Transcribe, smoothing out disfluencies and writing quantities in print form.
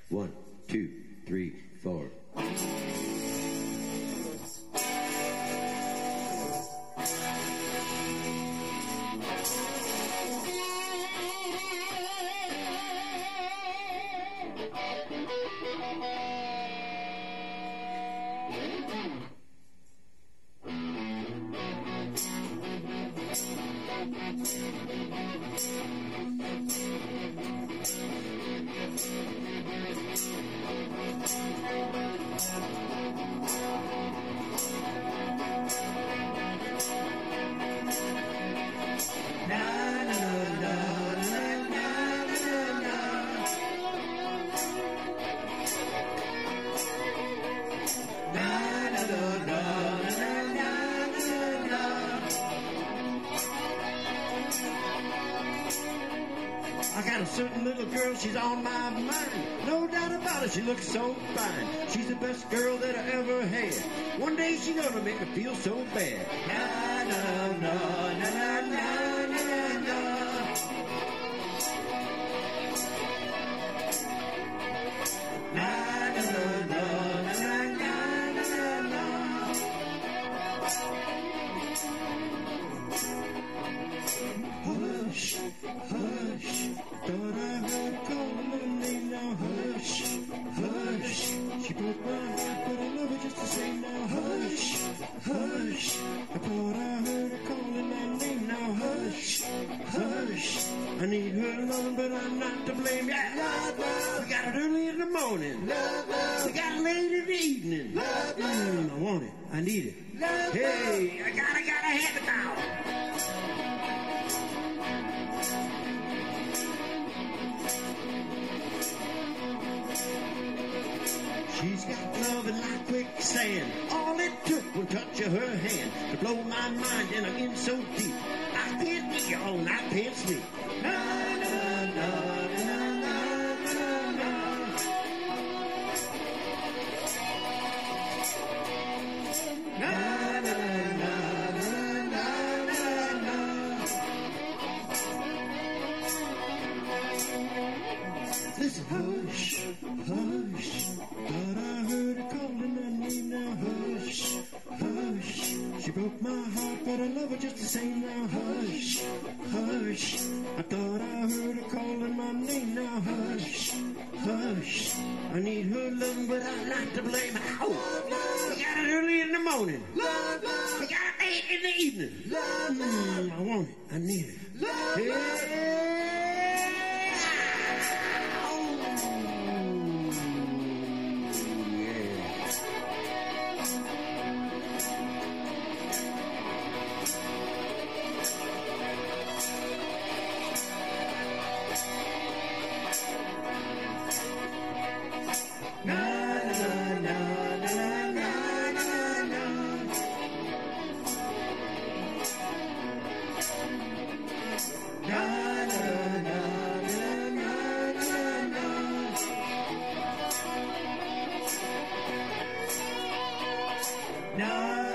1, 2, 3, 4. I got a certain little girl, she's on my mind. No doubt about it, she looks so fine. She's the best girl that I ever had. One day she's gonna make me feel so bad. Na na na na na na na na. Na na na na na na na na. Hush, hush. Thought I heard calling my name now. Hush, hush. She broke my heart, but I love her just the same now. Hush, hush. I thought I heard her calling my name now. Hush, hush. I need her loving, but I'm not to blame. Yeah, love, love. We got it early in the morning. Love, love. We got it late in the evening. Love, love. I want it. I need it. Love, hey, I gotta have it now. She's got loving like quicksand. All it took was touch of her hand to blow my mind, and I'm in so deep. I can't eat all night, I can't sleep. Na na na na na na na. Na na na na na na. Listen, hush, hush. Thought I heard her calling my name now. Hush, hush. She broke my heart, but I love her just the same now. Hush, hush. I thought I heard her calling my name now. Hush, hush. I need her loving, but I'm not to blame. Ow! We got it early in the morning. Love, love. We got it late in the evening. Love, love. I want it. I need it. Love, love. Na na na na na na na. Na na na na na na na. Na